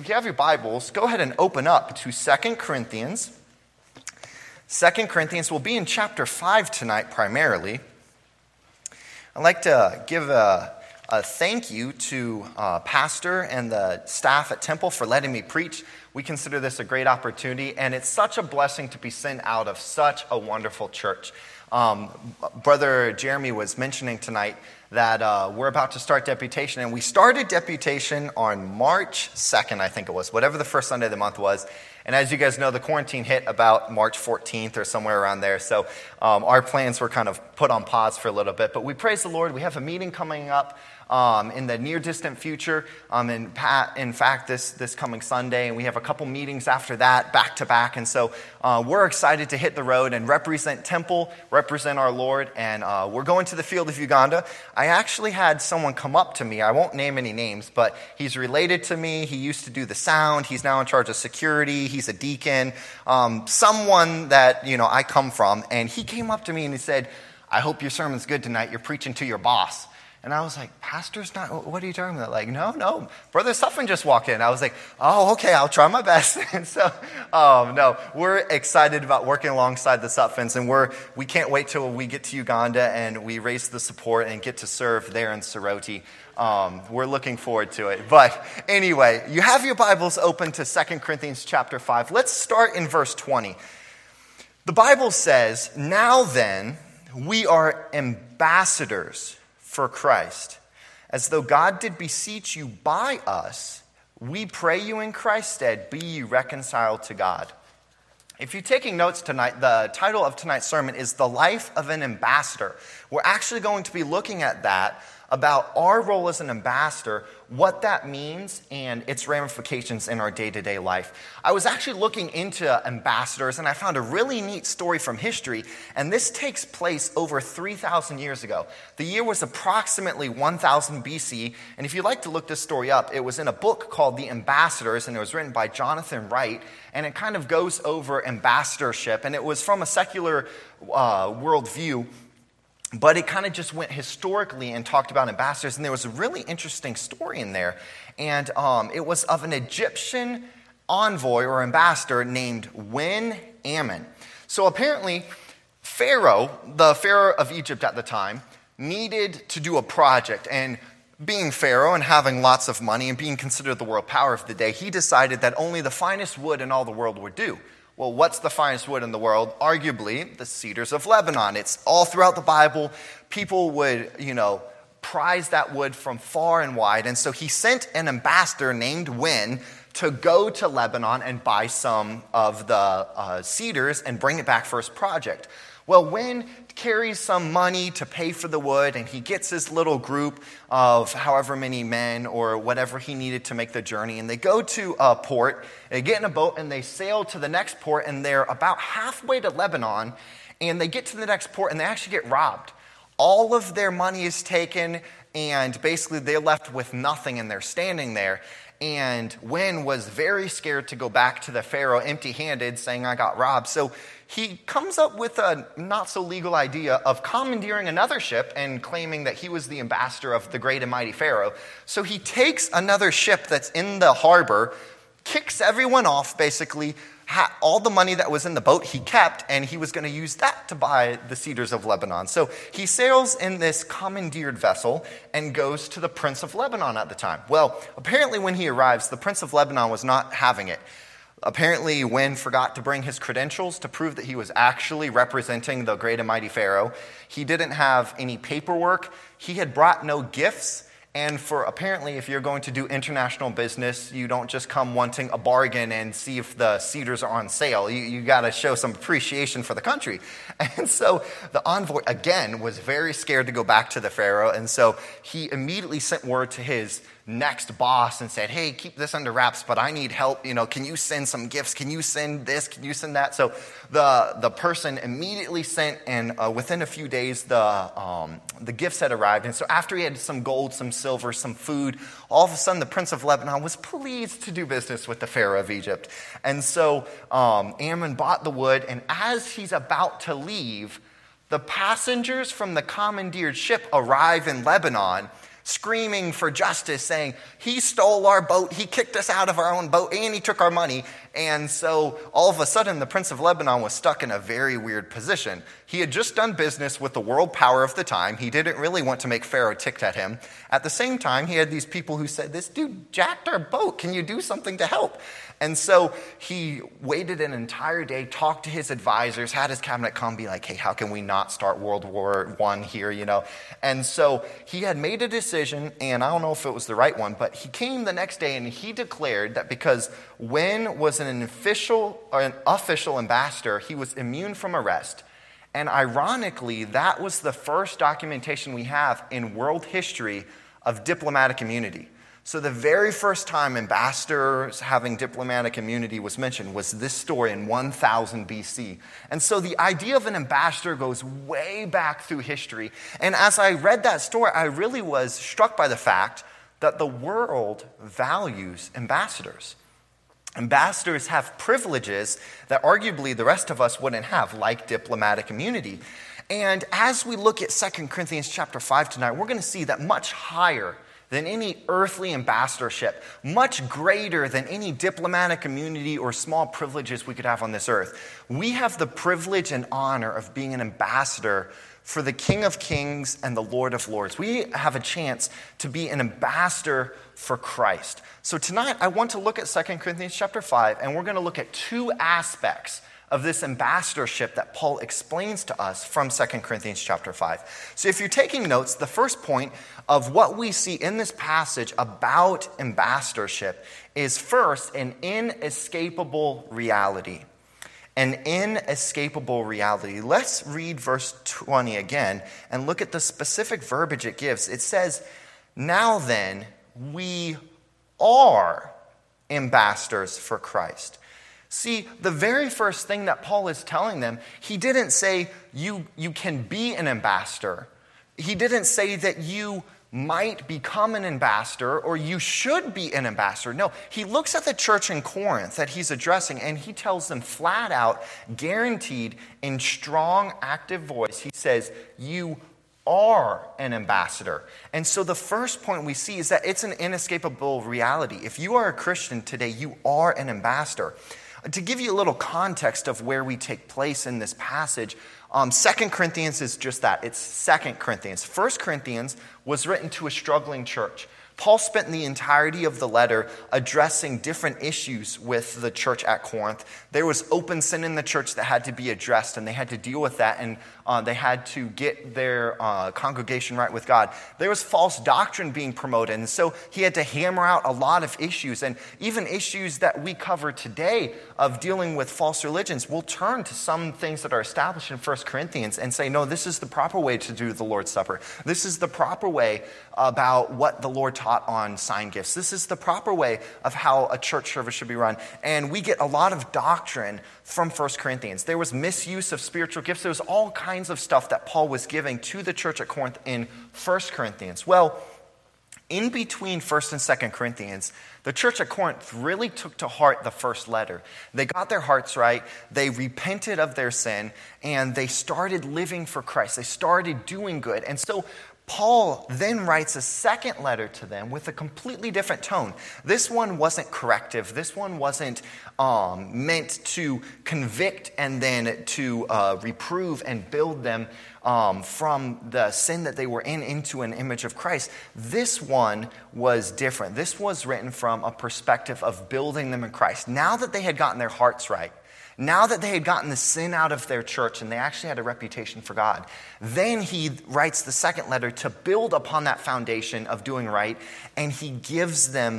if you have your Bibles, go ahead and open up to 2 Corinthians. 2 Corinthians will be in chapter 5 tonight primarily. I'd like to give a thank you to Pastor and the staff at Temple for letting me preach. We consider this a great opportunity, and it's such a blessing to be sent out of such a wonderful church. Brother Jeremy was mentioning tonight that we're about to start deputation, and we started deputation on March 2nd, I think it was, whatever the first Sunday of the month was. And as you guys know, the quarantine hit about March 14th or somewhere around there. So our plans were kind of put on pause for a little bit. But we praise the Lord. We have a meeting coming up in the near-distant future. In fact, this coming Sunday. And we have a couple meetings after that, back-to-back. And so we're excited to hit the road and represent Temple, represent our Lord. And we're going to the field of Uganda. I actually had someone come up to me. I won't name any names, but he's related to me. He used to do the sound. He's now in charge of security. He's a deacon, someone that, I come from. And he came up to me and he said, "I hope your sermon's good tonight. You're preaching to your boss." And I was like, "Pastor's not, what are you talking about?" Like, no, Brother Suffin just walked in. I was like, "Oh, okay, I'll try my best." And so, no, we're excited about working alongside the Suffins, and we can't wait till we get to Uganda and we raise the support and get to serve there in Soroti. We're looking forward to it. But anyway, you have your Bibles open to 2 Corinthians chapter 5. Let's start in verse 20. The Bible says, "Now then, we are ambassadors for Christ. As though God did beseech you by us, we pray you in Christ's stead, be ye reconciled to God." If you're taking notes tonight, the title of tonight's sermon is The Life of an Ambassador. We're actually going to be looking at that, about our role as an ambassador, what that means, and its ramifications in our day-to-day life. I was actually looking into ambassadors, and I found a really neat story from history, and this takes place over 3,000 years ago. The year was approximately 1000 BC, and if you'd like to look this story up, it was in a book called The Ambassadors, and it was written by Jonathan Wright, and it kind of goes over ambassadorship, and it was from a secular worldview. But it kind of just went historically and talked about ambassadors. And there was a really interesting story in there. And it was of an Egyptian envoy or ambassador named Wen-Ammon. So apparently, the Pharaoh of Egypt at the time, needed to do a project. And being Pharaoh and having lots of money and being considered the world power of the day, he decided that only the finest wood in all the world would do. Well, what's the finest wood in the world? Arguably, the cedars of Lebanon. It's all throughout the Bible. People would, prize that wood from far and wide. And so he sent an ambassador named Wen to go to Lebanon and buy some of the cedars and bring it back for his project. Well, Wen carries some money to pay for the wood, and he gets his little group of however many men or whatever he needed to make the journey, and they go to a port, they get in a boat, and they sail to the next port, and they're about halfway to Lebanon, and they get to the next port, and they actually get robbed. All of their money is taken, and basically they're left with nothing, and they're standing there. And Wen was very scared to go back to the Pharaoh empty-handed, saying, "I got robbed." So he comes up with a not-so-legal idea of commandeering another ship and claiming that he was the ambassador of the great and mighty Pharaoh. So he takes another ship that's in the harbor, kicks everyone off, basically. All the money that was in the boat he kept, and he was going to use that to buy the cedars of Lebanon. So he sails in this commandeered vessel and goes to the Prince of Lebanon at the time. Well, apparently when he arrives, the Prince of Lebanon was not having it. Apparently, Wen forgot to bring his credentials to prove that he was actually representing the great and mighty Pharaoh. He didn't have any paperwork. He had brought no gifts. And apparently, if you're going to do international business, you don't just come wanting a bargain and see if the cedars are on sale. You got to show some appreciation for the country. And so the envoy, again, was very scared to go back to the Pharaoh. And so he immediately sent word to his next boss and said, "Hey, keep this under wraps, but I need help. Can you send some gifts? Can you send this? Can you send that?" So the person immediately sent, and within a few days, the gifts had arrived. And so after he had some gold, some silver, some food, all of a sudden the Prince of Lebanon was pleased to do business with the Pharaoh of Egypt. And so Ammon bought the wood, and as he's about to leave, the passengers from the commandeered ship arrive in Lebanon, screaming for justice, saying, he stole our boat, he kicked us out of our own boat, and he took our money. And so all of a sudden, the Prince of Lebanon was stuck in a very weird position. He had just done business with the world power of the time. He didn't really want to make Pharaoh ticked at him. At the same time, he had these people who said, this dude jacked our boat. Can you do something to help? And so he waited an entire day, talked to his advisors, had his cabinet come be like, hey, how can we not start World War I here, And so he had made a decision, and I don't know if it was the right one, but he came the next day and he declared that because Wen was an official ambassador, he was immune from arrest. And ironically, that was the first documentation we have in world history of diplomatic immunity. So the very first time ambassadors having diplomatic immunity was mentioned was this story in 1000 BC. And so the idea of an ambassador goes way back through history. And as I read that story, I really was struck by the fact that the world values ambassadors. Ambassadors have privileges that arguably the rest of us wouldn't have, like diplomatic immunity. And as we look at 2 Corinthians chapter 5 tonight, we're going to see that much higher than any earthly ambassadorship, much greater than any diplomatic immunity or small privileges we could have on this earth. We have the privilege and honor of being an ambassador for the King of Kings and the Lord of Lords. We have a chance to be an ambassador for Christ. So tonight I want to look at 2 Corinthians chapter 5, and we're going to look at two aspects of this ambassadorship that Paul explains to us from 2 Corinthians chapter 5. So if you're taking notes, the first point of what we see in this passage about ambassadorship is first an inescapable reality. An inescapable reality. Let's read verse 20 again and look at the specific verbiage it gives. It says, now then, we are ambassadors for Christ. See, the very first thing that Paul is telling them, he didn't say you can be an ambassador. He didn't say that you might become an ambassador or you should be an ambassador. No, he looks at the church in Corinth that he's addressing and he tells them flat out, guaranteed in strong, active voice, he says, you are an ambassador. And so the first point we see is that it's an inescapable reality. If you are a Christian today, you are an ambassador. To give you a little context of where we take place in this passage, 2 Corinthians is just that. It's 2 Corinthians. 1 Corinthians was written to a struggling church. Paul spent the entirety of the letter addressing different issues with the church at Corinth. There was open sin in the church that had to be addressed, and they had to deal with that, and they had to get their congregation right with God. There was false doctrine being promoted, and so he had to hammer out a lot of issues, and even issues that we cover today of dealing with false religions. We'll turn to some things that are established in 1 Corinthians and say, no, this is the proper way to do the Lord's Supper. This is the proper way about what the Lord taught on sign gifts. This is the proper way of how a church service should be run. And we get a lot of doctrine from 1 Corinthians. There was misuse of spiritual gifts. There was all kinds of stuff that Paul was giving to the church at Corinth in 1 Corinthians. Well, in between 1 and 2 Corinthians, the church at Corinth really took to heart the first letter. They got their hearts right, they repented of their sin, and they started living for Christ. They started doing good. And so Paul then writes a second letter to them with a completely different tone. This one wasn't corrective. This one wasn't meant to convict and then to reprove and build them from the sin that they were in into an image of Christ. This one was different. This was written from a perspective of building them in Christ. Now that they had gotten their hearts right, now that they had gotten the sin out of their church and they actually had a reputation for God, then he writes the second letter to build upon that foundation of doing right, and he gives them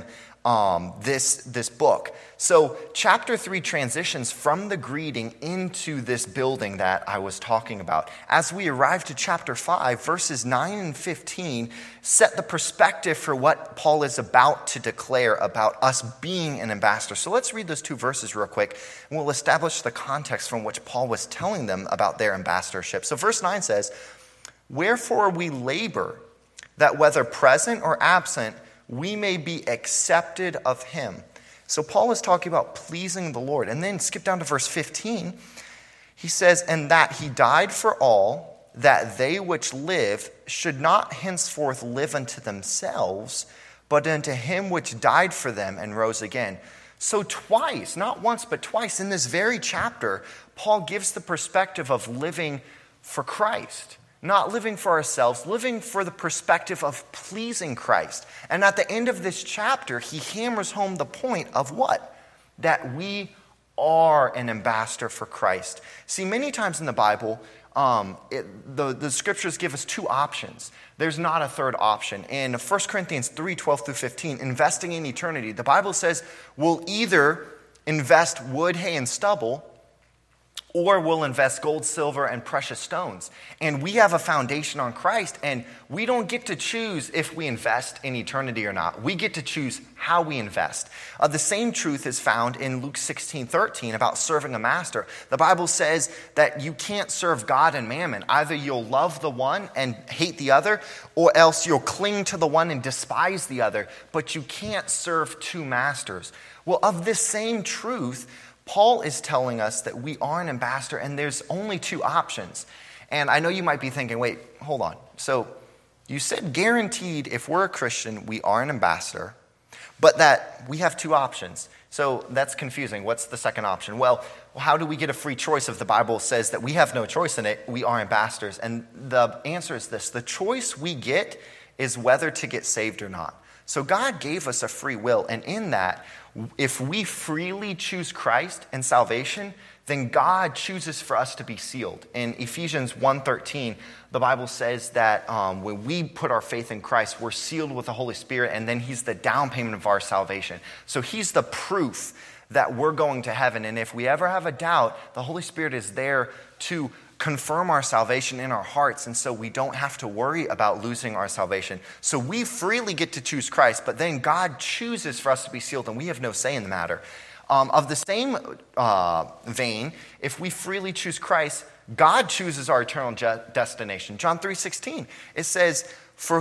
this book. So chapter 3 transitions from the greeting into this building that I was talking about. As we arrive to chapter 5, verses 9 and 15 set the perspective for what Paul is about to declare about us being an ambassador. So let's read those two verses real quick, and we'll establish the context from which Paul was telling them about their ambassadorship. So verse 9 says, "Wherefore we labor, that whether present or absent, we may be accepted of him." So Paul is talking about pleasing the Lord. And then skip down to verse 15. He says, "And that he died for all, that they which live should not henceforth live unto themselves, but unto him which died for them and rose again. So twice, not once, but twice in this very chapter, Paul gives the perspective of living for Christ. Not living for ourselves, living for the perspective of pleasing Christ. And at the end of this chapter, he hammers home the point of what? That we are an ambassador for Christ. See, many times in the Bible, the scriptures give us two options. There's not a third option. In 1 Corinthians 3:12 through 15, investing in eternity, the Bible says we'll either invest wood, hay, and stubble, or we'll invest gold, silver, and precious stones. And we have a foundation on Christ, and we don't get to choose if we invest in eternity or not. We get to choose how we invest. The same truth is found in Luke 16:13 about serving a master. The Bible says that you can't serve God and mammon. Either you'll love the one and hate the other, or else you'll cling to the one and despise the other. But you can't serve two masters. Well, of this same truth, Paul is telling us that we are an ambassador, and there's only two options. And I know you might be thinking, wait, hold on. So you said guaranteed if we're a Christian, we are an ambassador, but that we have two options. So that's confusing. What's the second option? Well, how do we get a free choice if the Bible says that we have no choice in it? We are ambassadors. And the answer is this. The choice we get is whether to get saved or not. So God gave us a free will, and in that, if we freely choose Christ and salvation, then God chooses for us to be sealed. In Ephesians 1:13, the Bible says that when we put our faith in Christ, we're sealed with the Holy Spirit, and then he's the down payment of our salvation. So he's the proof that we're going to heaven. And if we ever have a doubt, the Holy Spirit is there to confirm our salvation in our hearts, and so we don't have to worry about losing our salvation. So we freely get to choose Christ, but then God chooses for us to be sealed, and we have no say in the matter. Of the same vein, if we freely choose Christ, God chooses our eternal destination. John 3:16, it says, for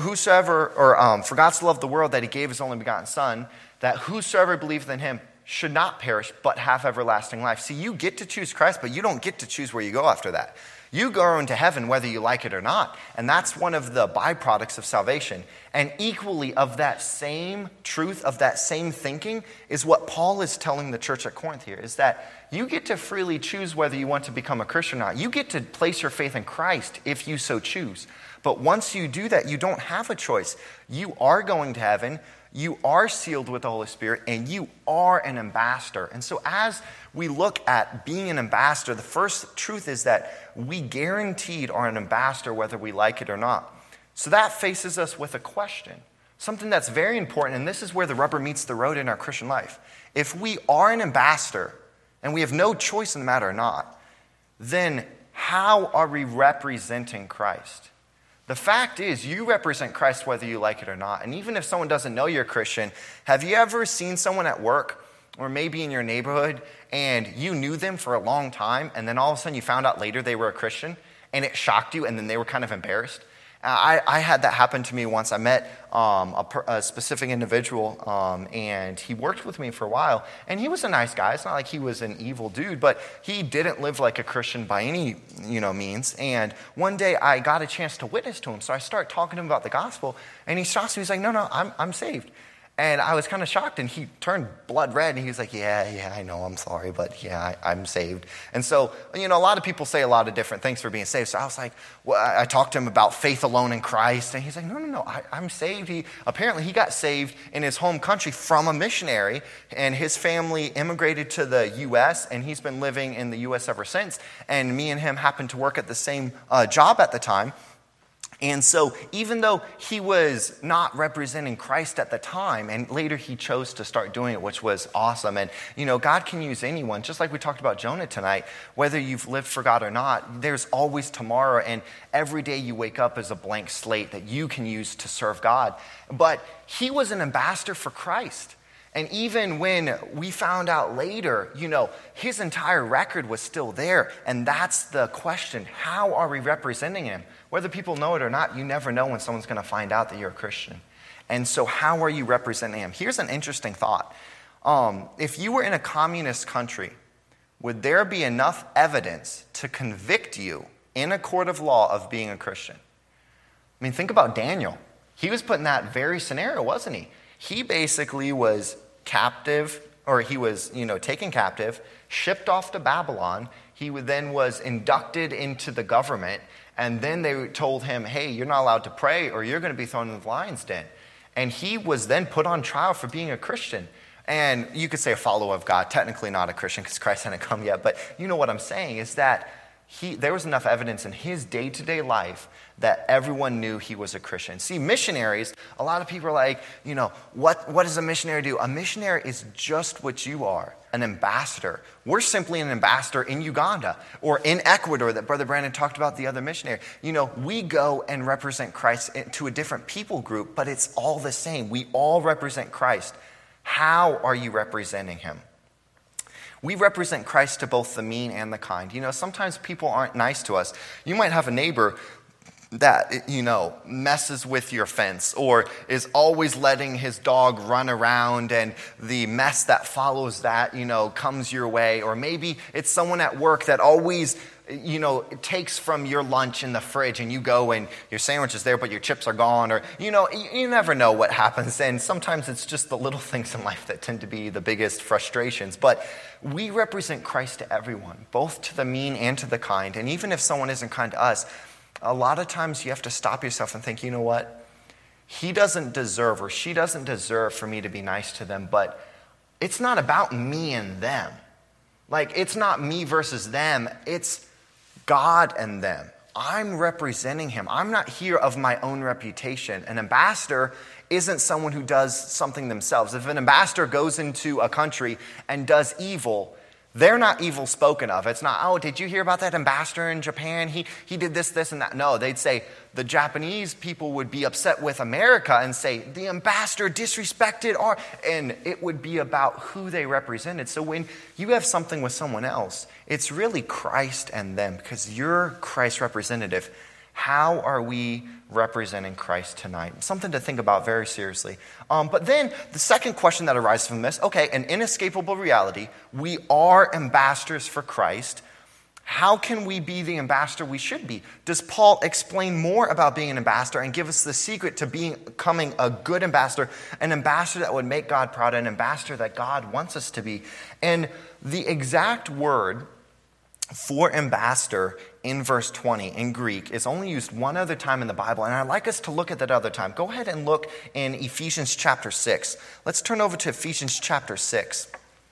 God so loved the world that he gave his only begotten Son, that whosoever believeth in him should not perish, but have everlasting life. See, you get to choose Christ, but you don't get to choose where you go after that. You go into heaven whether you like it or not. And that's one of the byproducts of salvation. And equally of that same truth, of that same thinking, is what Paul is telling the church at Corinth here, is that you get to freely choose whether you want to become a Christian or not. You get to place your faith in Christ if you so choose. But once you do that, you don't have a choice. You are going to heaven. You are sealed with the Holy Spirit, and you are an ambassador. And so as we look at being an ambassador, the first truth is that we guaranteed are an ambassador whether we like it or not. So that faces us with a question, something that's very important, and this is where the rubber meets the road in our Christian life. If we are an ambassador, and we have no choice in the matter or not, then how are we representing Christ? The fact is, you represent Christ whether you like it or not. And even if someone doesn't know you're a Christian, have you ever seen someone at work or maybe in your neighborhood and you knew them for a long time and then all of a sudden you found out later they were a Christian and it shocked you and then they were kind of embarrassed? I had that happen to me once. I met a specific individual, and he worked with me for a while, and he was a nice guy. It's not like he was an evil dude, but he didn't live like a Christian by any means. And one day I got a chance to witness to him, so I started talking to him about the gospel, and he stops me. He's like, "No, I'm saved." And I was kind of shocked, and he turned blood red, and he was like, yeah, I know, I'm sorry, but yeah, I'm saved. And so, a lot of people say a lot of different things for being saved. So I was like, well, I talked to him about faith alone in Christ, and he's like, no, I'm saved. Apparently he got saved in his home country from a missionary, and his family immigrated to the U.S., and he's been living in the U.S. ever since. And me and him happened to work at the same job at the time. And so even though he was not representing Christ at the time, and later he chose to start doing it, which was awesome. And, God can use anyone, just like we talked about Jonah tonight. Whether you've lived for God or not, there's always tomorrow, and every day you wake up is a blank slate that you can use to serve God. But he was an ambassador for Christ. And even when we found out later, his entire record was still there. And that's the question. How are we representing him? Whether people know it or not, you never know when someone's going to find out that you're a Christian. And so how are you representing him? Here's an interesting thought. If you were in a communist country, would there be enough evidence to convict you in a court of law of being a Christian. I mean, think about Daniel. He was put in that very scenario, wasn't he? He basically was captive, or he was, taken captive, shipped off to Babylon. He then was inducted into the government, and then they told him, hey, you're not allowed to pray or you're going to be thrown in the lion's den. And he was then put on trial for being a Christian. And you could say a follower of God, technically not a Christian because Christ hadn't come yet, but you know what I'm saying is that there was enough evidence in his day-to-day life that everyone knew he was a Christian. See, missionaries, a lot of people are like, what does a missionary do? A missionary is just what you are, an ambassador. We're simply an ambassador in Uganda or in Ecuador that Brother Brandon talked about, the other missionary. We go and represent Christ to a different people group, but it's all the same. We all represent Christ. How are you representing him? We represent Christ to both the mean and the kind. Sometimes people aren't nice to us. You might have a neighbor that, messes with your fence or is always letting his dog run around, and the mess that follows that, comes your way. Or maybe it's someone at work that always, takes from your lunch in the fridge, and you go and your sandwich is there, but your chips are gone. Or, you never know what happens. And sometimes it's just the little things in life that tend to be the biggest frustrations. But we represent Christ to everyone, both to the mean and to the kind. And even if someone isn't kind to us, a lot of times you have to stop yourself and think, you know what? He doesn't deserve, or she doesn't deserve for me to be nice to them, but it's not about me and them. Like, it's not me versus them. It's God and them. I'm representing him. I'm not here of my own reputation. An ambassador isn't someone who does something themselves. If an ambassador goes into a country and does evil, they're not evil spoken of. It's not, oh, did you hear about that ambassador in Japan? He did this, and that. No, they'd say the Japanese people would be upset with America and say, the ambassador disrespected our... And it would be about who they represented. So when you have something with someone else, it's really Christ and them, because you're Christ's representative. How are we representing Christ tonight? Something to think about very seriously. But then the second question that arises from this, okay, an inescapable reality. We are ambassadors for Christ. How can we be the ambassador we should be? Does Paul explain more about being an ambassador and give us the secret to becoming a good ambassador, an ambassador that would make God proud, an ambassador that God wants us to be? And the exact word for ambassador in verse 20 in Greek is only used one other time in the Bible, and I'd like us to look at that other time. Go ahead and look in Ephesians chapter 6. Let's turn over to Ephesians chapter 6.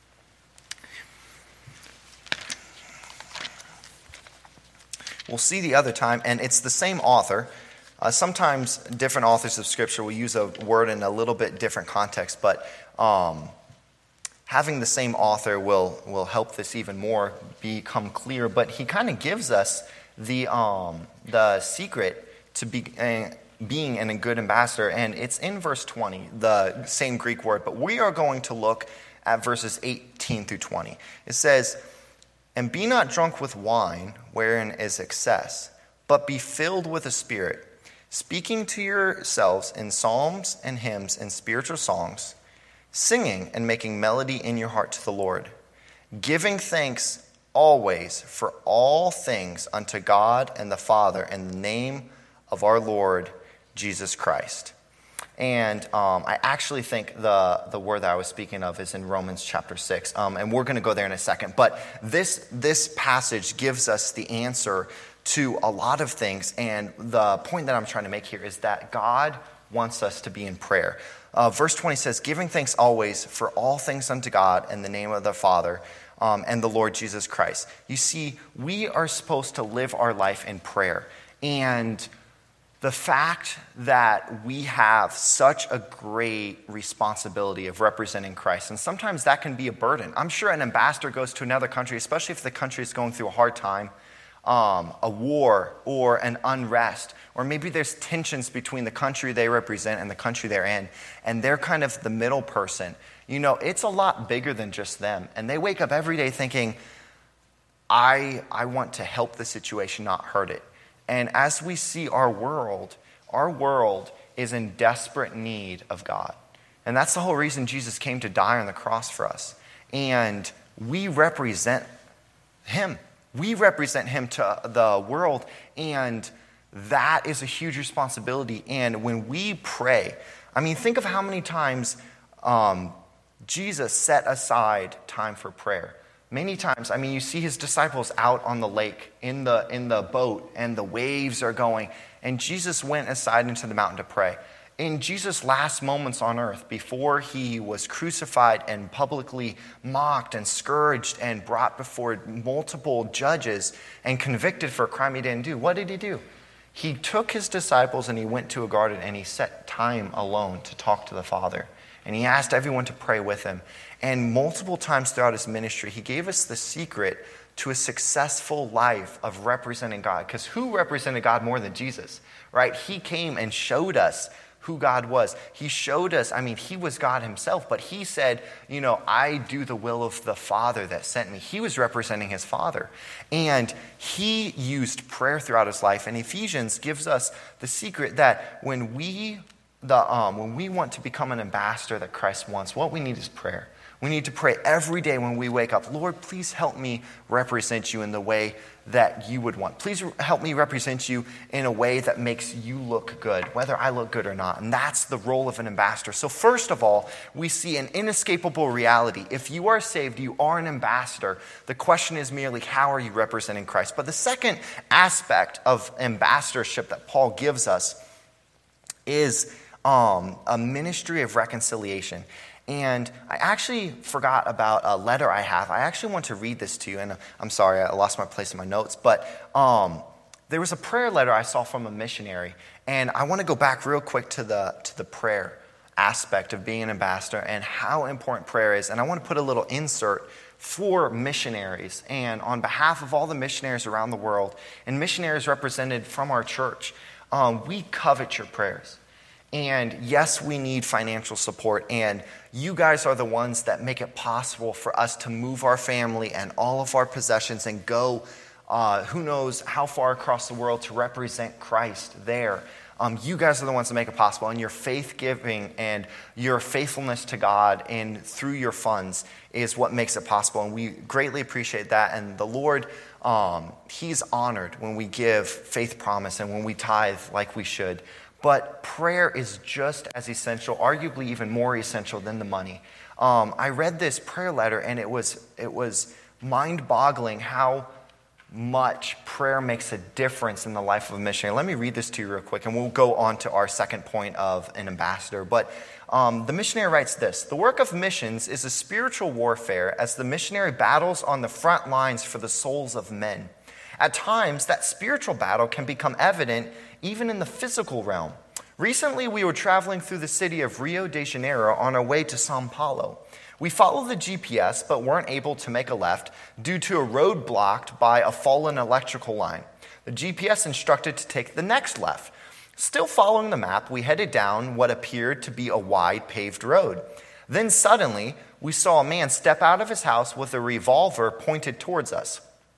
We'll see the other time, and it's the same author. Sometimes different authors of Scripture will use a word in a little bit different context, but having the same author will help this even more become clear. But he kind of gives us the secret to being a good ambassador, and it's in verse 20, the same Greek word. But we are going to look at verses 18 through 20. It says, "And be not drunk with wine, wherein is excess, but be filled with the Spirit, speaking to yourselves in psalms and hymns and spiritual songs, singing and making melody in your heart to the Lord, giving thanks always for all things unto God and the Father in the name of our Lord Jesus Christ." And I actually think the word that I was speaking of is in Romans chapter 6. And we're going to go there in a second. But this passage gives us the answer to a lot of things. And the point that I'm trying to make here is that God wants us to be in prayer. Verse 20 says, "Giving thanks always for all things unto God in the name of the Father and the Lord Jesus Christ." You see, we are supposed to live our life in prayer. And the fact that we have such a great responsibility of representing Christ, and sometimes that can be a burden. I'm sure an ambassador goes to another country, especially if the country is going through a hard time, a war or an unrest, or maybe there's tensions between the country they represent and the country they're in, and they're kind of the middle person. It's a lot bigger than just them. And they wake up every day thinking, I want to help the situation, not hurt it. And as we see our world is in desperate need of God. And that's the whole reason Jesus came to die on the cross for us. And we represent him. We represent him to the world, and that is a huge responsibility. And when we pray, I mean, think of how many times Jesus set aside time for prayer. Many times, I mean, you see his disciples out on the lake in the boat, and the waves are going, and Jesus went aside into the mountain to pray. In Jesus' last moments on earth, before he was crucified and publicly mocked and scourged and brought before multiple judges and convicted for a crime he didn't do, what did he do? He took his disciples and he went to a garden and he set time alone to talk to the Father. And he asked everyone to pray with him. And multiple times throughout his ministry, he gave us the secret to a successful life of representing God. Because who represented God more than Jesus, right? He came and showed us who God was. He showed us, I mean, he was God himself, but he said, I do the will of the Father that sent me. He was representing his Father. And he used prayer throughout his life. And Ephesians gives us the secret that when we want to become an ambassador that Christ wants, what we need is prayer. We need to pray every day when we wake up. Lord, please help me represent you in the way that you would want. Please help me represent you in a way that makes you look good, whether I look good or not. And that's the role of an ambassador. So first of all, we see an inescapable reality. If you are saved, you are an ambassador. The question is merely, how are you representing Christ? But the second aspect of ambassadorship that Paul gives us is a ministry of reconciliation. And I actually forgot about a letter I have. I actually want to read this to you, and I'm sorry, I lost my place in my notes. But there was a prayer letter I saw from a missionary, and I want to go back real quick to the prayer aspect of being an ambassador and how important prayer is. And I want to put a little insert for missionaries and on behalf of all the missionaries around the world and missionaries represented from our church. We covet your prayers. And yes, we need financial support, and you guys are the ones that make it possible for us to move our family and all of our possessions and go who knows how far across the world to represent Christ there. You guys are the ones that make it possible, and your faith giving and your faithfulness to God and through your funds is what makes it possible, and we greatly appreciate that. And the Lord, he's honored when we give faith promise and when we tithe like we should. But prayer is just as essential, arguably even more essential than the money. I read this prayer letter, and it was mind-boggling how much prayer makes a difference in the life of a missionary. Let me read this to you real quick, and we'll go on to our second point of an ambassador. But the missionary writes this: "The work of missions is a spiritual warfare as the missionary battles on the front lines for the souls of men. At times, that spiritual battle can become evident even in the physical realm. Recently, we were traveling through the city of Rio de Janeiro on our way to Sao Paulo. We followed the GPS but weren't able to make a left due to a road blocked by a fallen electrical line. The GPS instructed to take the next left. Still following the map, we headed down what appeared to be a wide paved road. Then suddenly, we saw a man step out of his house with a revolver pointed towards us.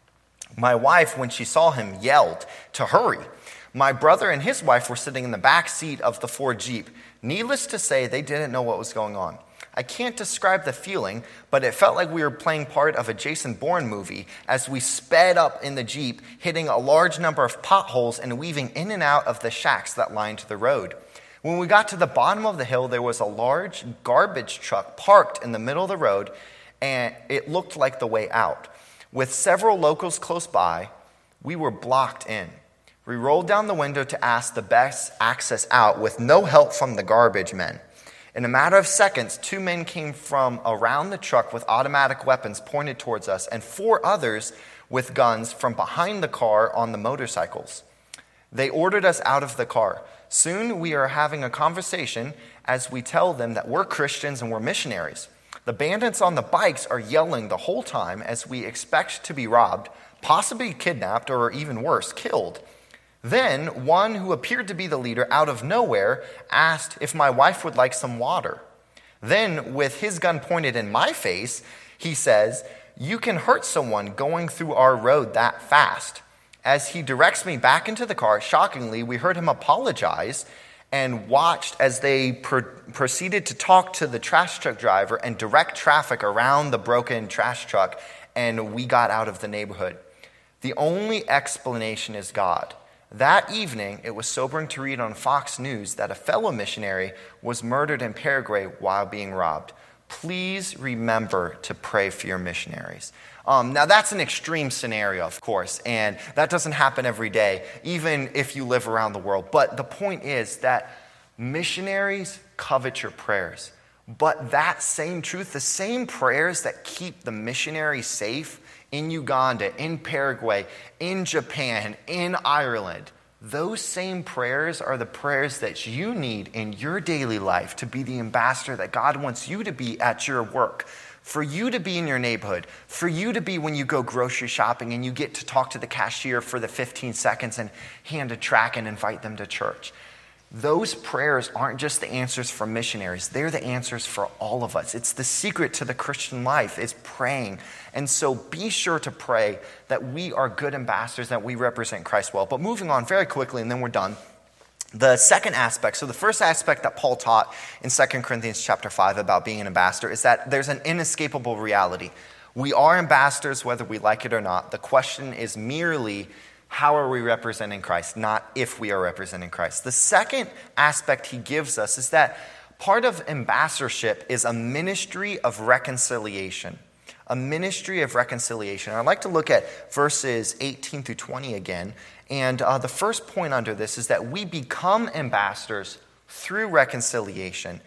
My wife, when she saw him, yelled to hurry. My brother and his wife were sitting in the back seat of the Ford Jeep. Needless to say, they didn't know what was going on. I can't describe the feeling, but it felt like we were playing part of a Jason Bourne movie as we sped up in the Jeep, hitting a large number of potholes and weaving in and out of the shacks that lined the road. When we got to the bottom of the hill, there was a large garbage truck parked in the middle of the road, and it looked like the way out. With several locals close by, we were blocked in. We rolled down the window to ask the best access out with no help from the garbage men. In a matter of seconds, 2 men came from around the truck with automatic weapons pointed towards us, and 4 others with guns from behind the car on the motorcycles. They ordered us out of the car. Soon we are having a conversation as we tell them that we're Christians and we're missionaries. The bandits on the bikes are yelling the whole time as we expect to be robbed, possibly kidnapped, or even worse, killed. Then one who appeared to be the leader out of nowhere asked if my wife would like some water. Then, with his gun pointed in my face, he says, "You can hurt someone going through our road that fast." As he directs me back into the car, shockingly, we heard him apologize and watched as they proceeded to talk to the trash truck driver and direct traffic around the broken trash truck, and we got out of the neighborhood. The only explanation is God. That evening, it was sobering to read on Fox News that a fellow missionary was murdered in Paraguay while being robbed. Please remember to pray for your missionaries. Now, that's an extreme scenario, of course, and that doesn't happen every day, even if you live around the world. But the point is that missionaries covet your prayers. But that same truth, the same prayers that keep the missionaries safe in Uganda, in Paraguay, in Japan, in Ireland, those same prayers are the prayers that you need in your daily life to be the ambassador that God wants you to be at your work, for you to be in your neighborhood, for you to be when you go grocery shopping and you get to talk to the cashier for the 15 seconds and hand a tract and invite them to church. Those prayers aren't just the answers for missionaries. They're the answers for all of us. It's the secret to the Christian life, is praying. And so be sure to pray that we are good ambassadors, that we represent Christ well. But moving on very quickly, and then we're done. The second aspect, so the first aspect that Paul taught in 2 Corinthians chapter 5 about being an ambassador is that there's an inescapable reality. We are ambassadors whether we like it or not. The question is merely, how are we representing Christ, not if we are representing Christ. The second aspect he gives us is that part of ambassadorship is a ministry of reconciliation. A ministry of reconciliation. I'd like to look at verses 18 through 20 again. And the first point under this is that we become ambassadors through reconciliation.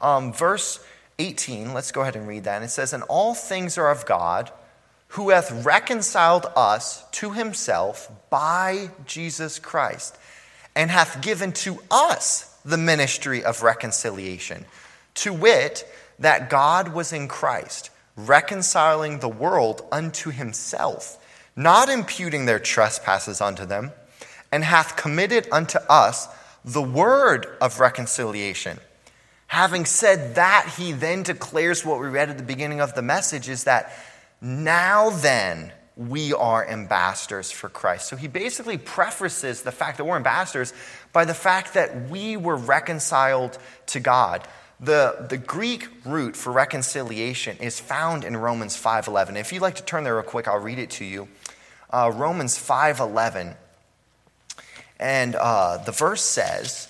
Verse 18, let's go ahead and read that. And it says, "And all things are of God, who hath reconciled us to himself by Jesus Christ, and hath given to us the ministry of reconciliation, to wit, that God was in Christ, reconciling the world unto himself, not imputing their trespasses unto them, and hath committed unto us the word of reconciliation." Having said that, he then declares what we read at the beginning of the message, is that now then, we are ambassadors for Christ. So he basically prefaces the fact that we're ambassadors by the fact that we were reconciled to God. The Greek root for reconciliation is found in Romans 5:11. If you'd like to turn there real quick, I'll read it to you. Romans 5:11. And the verse says,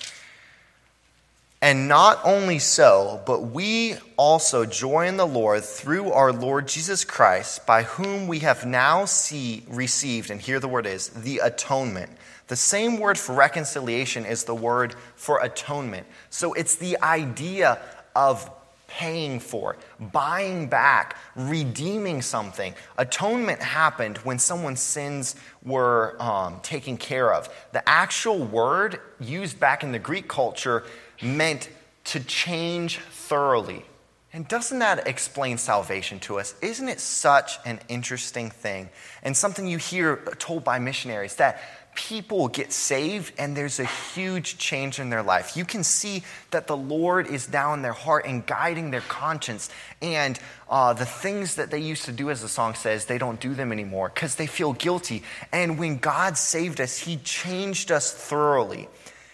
"And not only so, but we also joy in the Lord through our Lord Jesus Christ, by whom we have now received," and here the word is, "the atonement." The same word for reconciliation is the word for atonement. So it's the idea of paying for, buying back, redeeming something. Atonement happened when someone's sins were taken care of. The actual word used back in the Greek culture meant to change thoroughly. And doesn't that explain salvation to us? Isn't it such an interesting thing? And something you hear told by missionaries, that people get saved and there's a huge change in their life. You can see that the Lord is down in their heart and guiding their conscience. And the things that they used to do, as the song says, they don't do them anymore because they feel guilty. And when God saved us, he changed us thoroughly.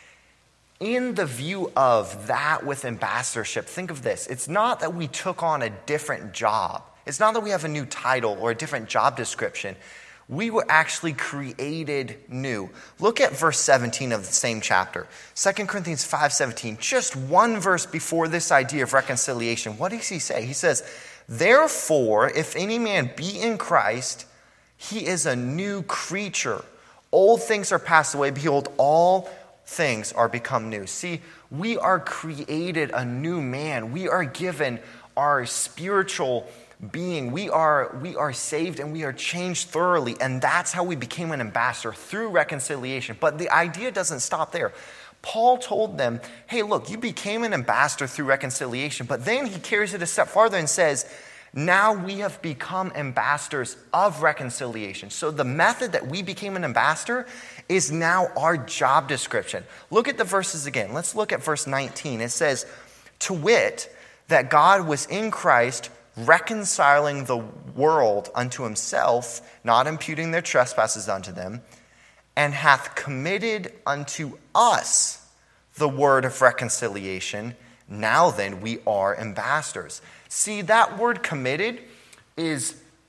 In the view of that with ambassadorship, think of this. It's not that we took on a different job. It's not that we have a new title or a different job description. We were actually created new. Look at verse 17 of the same chapter. 2 Corinthians 5:17, just one verse before this idea of reconciliation. What does he say? He says, "Therefore, if any man be in Christ, he is a new creature. Old things are passed away. Behold, all things are become new." See, we are created a new man. We are given our spiritual being. We are saved and we are changed thoroughly. And that's how we became an ambassador, through reconciliation. But the idea doesn't stop there. Paul told them, hey, look, you became an ambassador through reconciliation. But then he carries it a step farther and says, now we have become ambassadors of reconciliation. So the method that we became an ambassador is now our job description. Look at the verses again. Let's look at verse 19. It says, "To wit, that God was in Christ, reconciling the world unto himself, not imputing their trespasses unto them, and hath committed unto us the word of reconciliation. Now then, we are ambassadors." See, that word committed is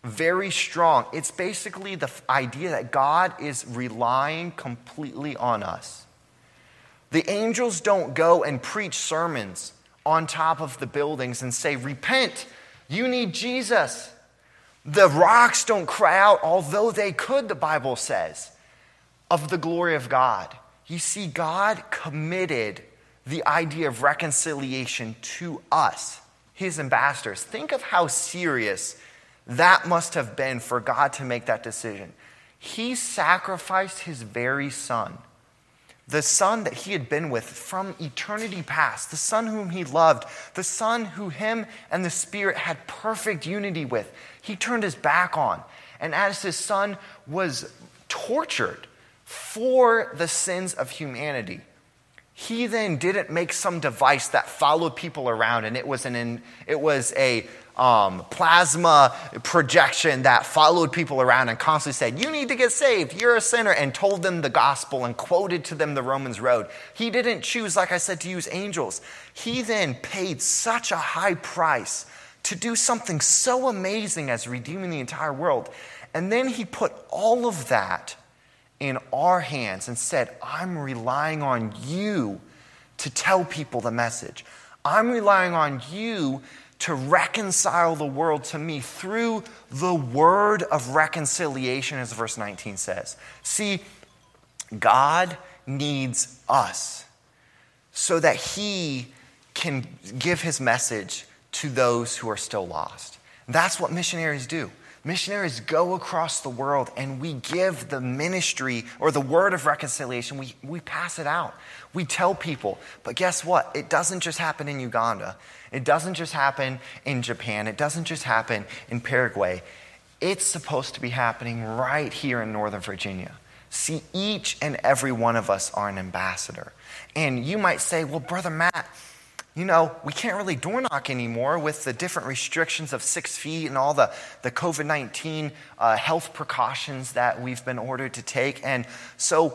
very strong. It's basically the idea that God is relying completely on us. The angels don't go and preach sermons on top of the buildings and say, repent, you need Jesus. The rocks don't cry out, although they could, the Bible says, of the glory of God. You see, God committed the idea of reconciliation to us, his ambassadors. Think of how serious that must have been for God to make that decision. He sacrificed his very son, the son that he had been with from eternity past, the son whom he loved, the son who him and the Spirit had perfect unity with. He turned his back on. And as his son was tortured for the sins of humanity, he then didn't make some device that followed people around, and it was a plasma projection that followed people around and constantly said, you need to get saved, you're a sinner, and told them the gospel and quoted to them the Romans road. He didn't choose, like I said, to use angels. He then paid such a high price to do something so amazing as redeeming the entire world. And then he put all of that in our hands and said, I'm relying on you to tell people the message. I'm relying on you to reconcile the world to me through the word of reconciliation, as verse 19 says. See, God needs us so that he can give his message to those who are still lost. That's what missionaries do. Missionaries go across the world and we give the ministry or the word of reconciliation. We pass it out. We tell people. But guess what? It doesn't just happen in Uganda. It doesn't just happen in Japan. It doesn't just happen in Paraguay. It's supposed to be happening right here in Northern Virginia. See, each and every one of us are an ambassador. And you might say, well, Brother Matt, we can't really door knock anymore with the different restrictions of 6 feet and all the COVID-19 health precautions that we've been ordered to take. And so,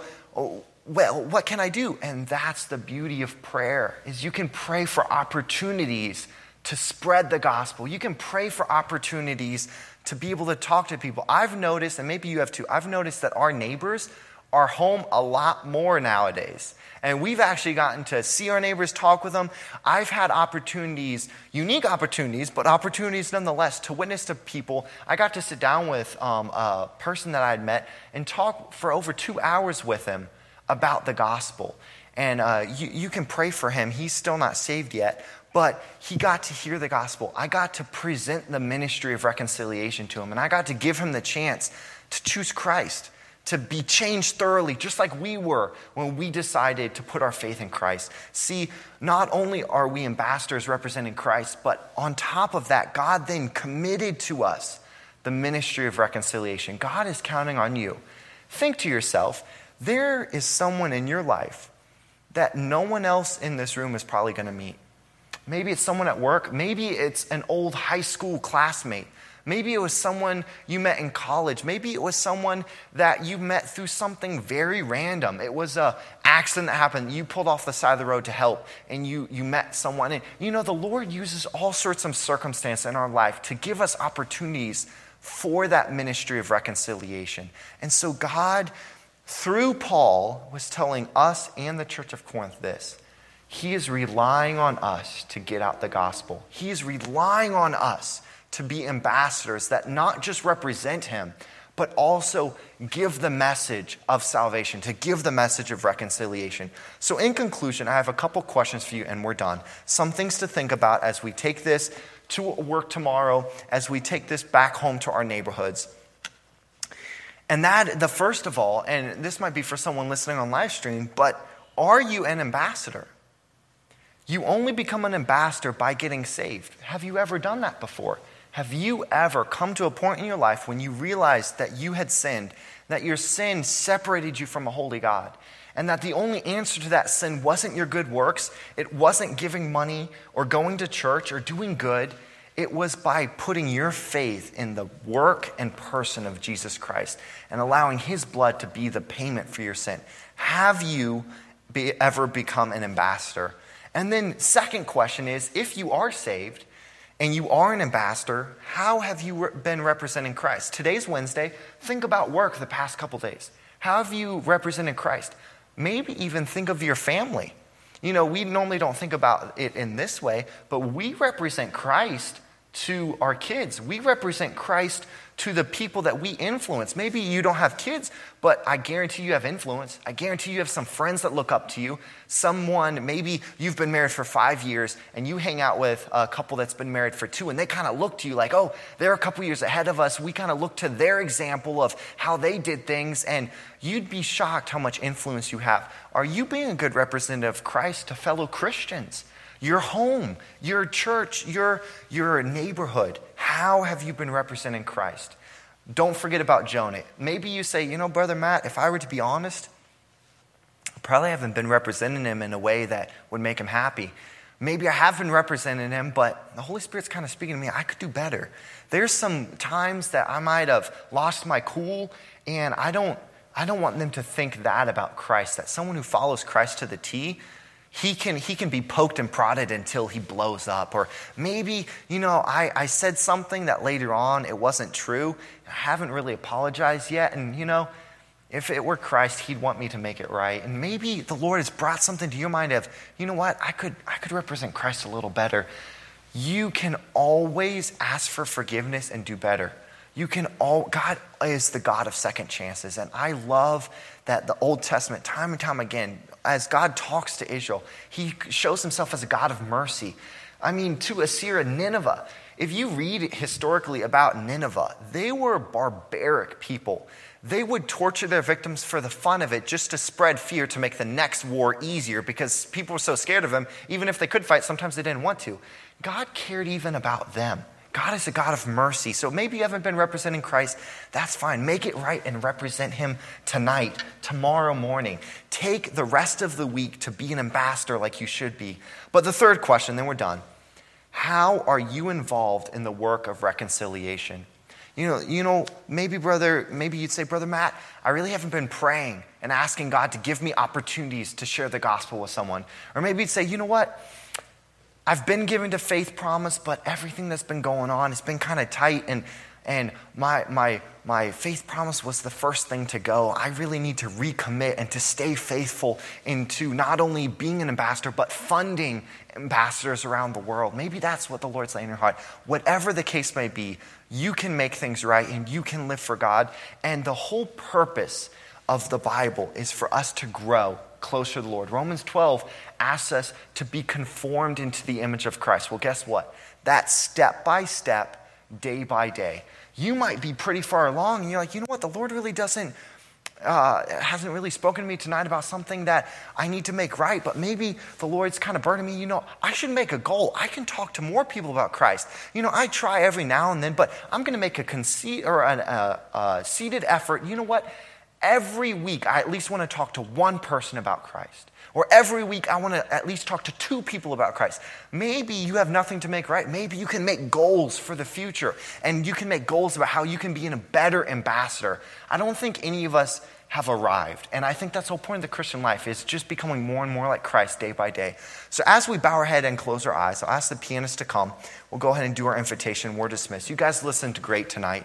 well, what can I do? And that's the beauty of prayer, is you can pray for opportunities to spread the gospel. You can pray for opportunities to be able to talk to people. I've noticed, and maybe you have too, I've noticed that our neighbors are home a lot more nowadays. And we've actually gotten to see our neighbors, talk with them. I've had opportunities, unique opportunities, but opportunities nonetheless, to witness to people. I got to sit down with a person that I had met and talk for over 2 hours with him about the gospel. And you can pray for him. He's still not saved yet, but he got to hear the gospel. I got to present the ministry of reconciliation to him, and I got to give him the chance to choose Christ, to be changed thoroughly, just like we were when we decided to put our faith in Christ. See, not only are we ambassadors representing Christ, but on top of that, God then committed to us the ministry of reconciliation. God is counting on you. Think to yourself, there is someone in your life that no one else in this room is probably going to meet. Maybe it's someone at work. Maybe it's an old high school classmate. Maybe it was someone you met in college. Maybe it was someone that you met through something very random. It was an accident that happened. You pulled off the side of the road to help, and you met someone. And the Lord uses all sorts of circumstances in our life to give us opportunities for that ministry of reconciliation. And so God, through Paul, was telling us and the church of Corinth this. He is relying on us to get out the gospel. He is relying on us to be ambassadors that not just represent him, but also give the message of salvation, to give the message of reconciliation. So in conclusion, I have a couple questions for you and we're done. Some things to think about as we take this to work tomorrow, as we take this back home to our neighborhoods. And that, the first of all, and this might be for someone listening on live stream, but are you an ambassador? You only become an ambassador by getting saved. Have you ever done that before? Have you ever come to a point in your life when you realized that you had sinned, that your sin separated you from a holy God, and that the only answer to that sin wasn't your good works, it wasn't giving money or going to church or doing good, it was by putting your faith in the work and person of Jesus Christ and allowing his blood to be the payment for your sin? Have you ever become an ambassador? And then second question is, if you are saved, and you are an ambassador, how have you been representing Christ? Today's Wednesday. Think about work the past couple days. How have you represented Christ? Maybe even think of your family. We normally don't think about it in this way, but we represent Christ to our kids. We represent Christ to the people that we influence. Maybe you don't have kids, but I guarantee you have influence. I guarantee you have some friends that look up to you. Someone, maybe you've been married for 5 years and you hang out with a couple that's been married for 2, and they kind of look to you like, oh, they're a couple years ahead of us. We kind of look to their example of how they did things, and you'd be shocked how much influence you have. Are you being a good representative of Christ to fellow Christians? Your home, your church, your neighborhood. How have you been representing Christ? Don't forget about Jonah. Maybe you say, Brother Matt, if I were to be honest, I probably haven't been representing him in a way that would make him happy. Maybe I have been representing him, but the Holy Spirit's kind of speaking to me. I could do better. There's some times that I might have lost my cool, and I don't want them to think that about Christ, that someone who follows Christ to the T, he can be poked and prodded until he blows up. Or maybe, I said something that later on it wasn't true. I haven't really apologized yet. And, if it were Christ, he'd want me to make it right. And maybe the Lord has brought something to your mind of, I could represent Christ a little better. You can always ask for forgiveness and do better. God is the God of second chances. And I love that the Old Testament, time and time again, as God talks to Israel, he shows himself as a God of mercy. To Assyria, Nineveh. If you read historically about Nineveh, they were barbaric people. They would torture their victims for the fun of it, just to spread fear to make the next war easier, because people were so scared of them, even if they could fight, sometimes they didn't want to. God cared even about them. God is a God of mercy. So maybe you haven't been representing Christ. That's fine. Make it right and represent him tonight, tomorrow morning. Take the rest of the week to be an ambassador like you should be. But the third question, then we're done. How are you involved in the work of reconciliation? Maybe you'd say, Brother Matt, I really haven't been praying and asking God to give me opportunities to share the gospel with someone. Or maybe you'd say, you know what? I've been given to Faith Promise, but everything that's been going on has been kind of tight, and my Faith Promise was the first thing to go. I really need to recommit and to stay faithful into not only being an ambassador, but funding ambassadors around the world. Maybe that's what the Lord's laying in your heart. Whatever the case may be, you can make things right and you can live for God. And the whole purpose of the Bible is for us to grow closer to the Lord. Romans 12 asks us to be conformed into the image of Christ. Well, guess what? That's step by step, day by day. You might be pretty far along and you're like, what? The Lord really hasn't really spoken to me tonight about something that I need to make right, but maybe the Lord's kind of burdening me. I should make a goal. I can talk to more people about Christ. I try every now and then, but I'm going to make a seated effort. You know what? Every week, I at least want to talk to one person about Christ. Or every week, I want to at least talk to 2 people about Christ. Maybe you have nothing to make right. Maybe you can make goals for the future. And you can make goals about how you can be a better ambassador. I don't think any of us have arrived. And I think that's the whole point of the Christian life, is just becoming more and more like Christ day by day. So as we bow our head and close our eyes, I'll ask the pianist to come. We'll go ahead and do our invitation. We're dismissed. You guys listened great tonight.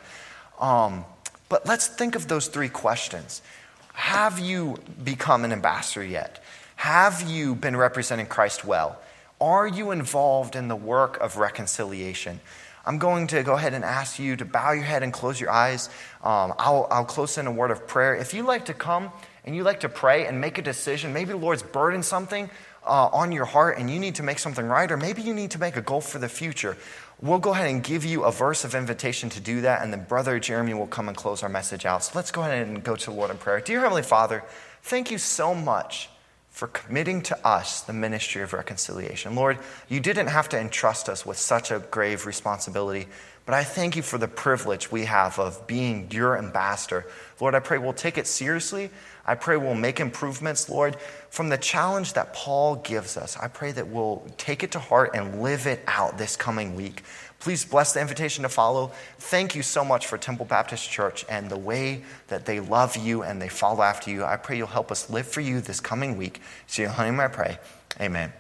But let's think of those 3 questions. Have you become an ambassador yet? Have you been representing Christ well? Are you involved in the work of reconciliation? I'm going to go ahead and ask you to bow your head and close your eyes. I'll close in a word of prayer. If you'd like to come and you'd like to pray and make a decision, maybe the Lord's burdened something on your heart and you need to make something right, or maybe you need to make a goal for the future, we'll go ahead and give you a verse of invitation to do that, and then Brother Jeremy will come and close our message out. So let's go ahead and go to the Lord in prayer. Dear Heavenly Father, thank you so much for committing to us the ministry of reconciliation. Lord, you didn't have to entrust us with such a grave responsibility, but I thank you for the privilege we have of being your ambassador. Lord, I pray we'll take it seriously. I pray we'll make improvements, Lord, from the challenge that Paul gives us. I pray that we'll take it to heart and live it out this coming week. Please bless the invitation to follow. Thank you so much for Temple Baptist Church and the way that they love you and they follow after you. I pray you'll help us live for you this coming week. So in your name I pray. Amen.